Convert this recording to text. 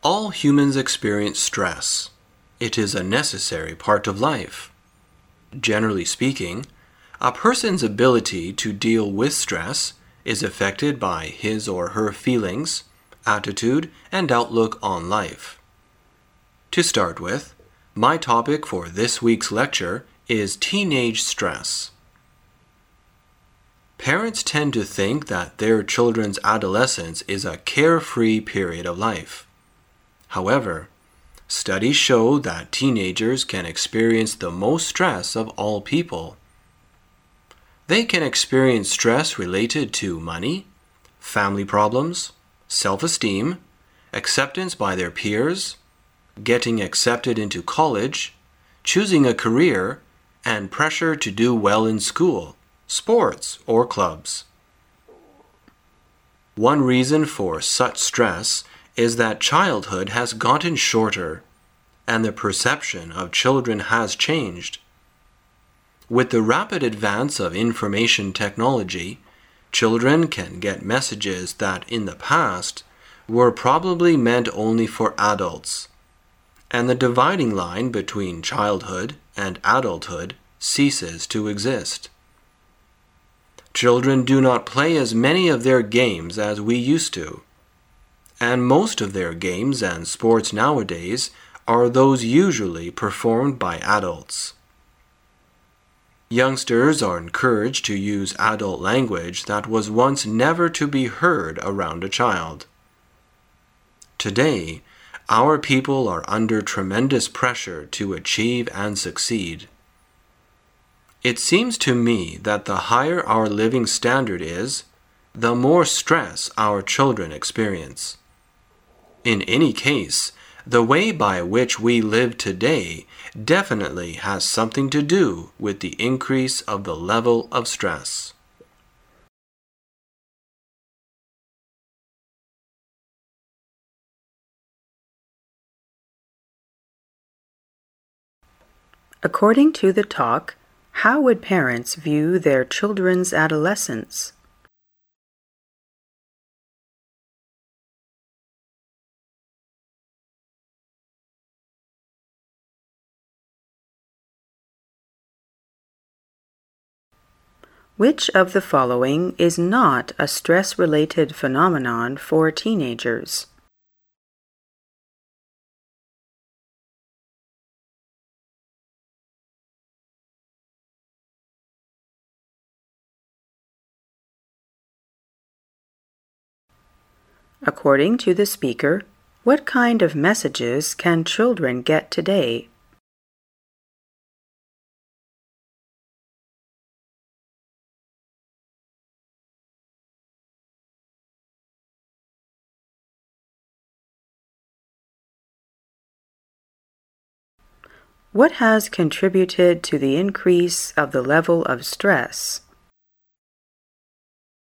All humans experience stress. It is a necessary part of life. Generally speaking, a person's ability to deal with stress is affected by his or her feelings, attitude, and outlook on life. To start with, my topic for this week's lecture is teenage stress. Parents tend to think that their children's adolescence is a carefree period of life. However, studies show that teenagers can experience the most stress of all people. They can experience stress related to money, family problems, self-esteem, acceptance by their peers, getting accepted into college, choosing a career, and pressure to do well in school, sports, or clubs. One reason for such stress is that childhood has gotten shorter, and the perception of children has changed. With the rapid advance of information technology, children can get messages that in the past were probably meant only for adults, and the dividing line between childhood and adulthood ceases to exist. Children do not play as many of their games as we used to, and most of their games and sports nowadays are those usually performed by adults. Youngsters are encouraged to use adult language that was once never to be heard around a child. Today, our people are under tremendous pressure to achieve and succeed. It seems to me that the higher our living standard is, the more stress our children experience. In any case, the way by which we live today definitely has something to do with the increase of the level of stress. According to the talk, how would parents view their children's adolescence? Which of the following is not a stress-related phenomenon for teenagers? According to the speaker, what kind of messages can children get today? What has contributed to the increase of the level of stress?